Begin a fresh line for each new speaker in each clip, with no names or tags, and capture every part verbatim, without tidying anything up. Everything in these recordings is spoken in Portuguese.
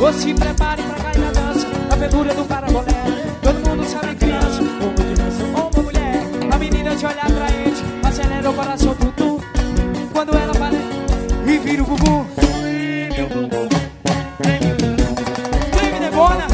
Se prepare pra cair na dança, na aventura do parabolé. Todo mundo sabe criança, ou uma criança ou uma mulher. A menina de olhar atraente, acelera o coração tudo. Quando ela para e vira o bumbum. Treme negona.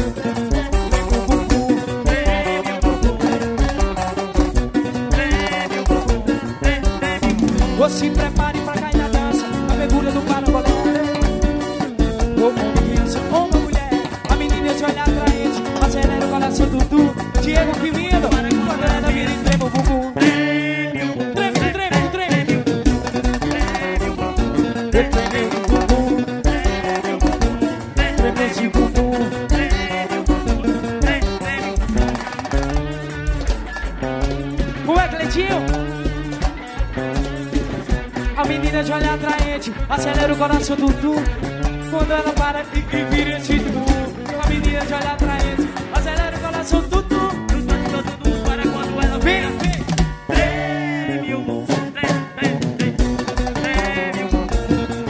Se prepare pra cair na dança, na aventura do parabolé. Ou uma criança ou uma mulher. A menina de olhar atraente, acelera o coração do Dudu. Diego Quimindo, quando ela vira e trema o bumbum. Treme, treme, treme. Treme o bumbum. Treme esse bumbum. Ué, Cleitinho. A menina de olhar atraente, acelera o coração do Dudu. Quando ela para e, e vira esse Dudu. A menina de olhar atraente, acelera o coração do Dudu. Dudu para quando ela vem. Treme o bumbum, treme, treme, treme o bumbum.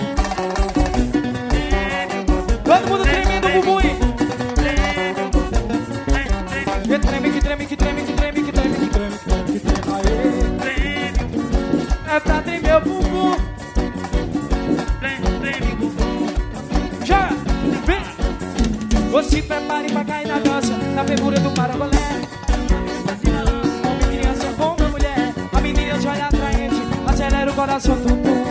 Todo mundo tremendo o bumbum. Que treme, que treme, que treme, que treme, que treme, que treme, que treme, que treme. Aê. É pra tremer o bumbum. Treme o bumbum. Já, vem. Se prepare pra cair na dança, na figura do parabolé. Homem, criança, homem, mulher. A menina de olhar atraente, acelera o coração do mundo.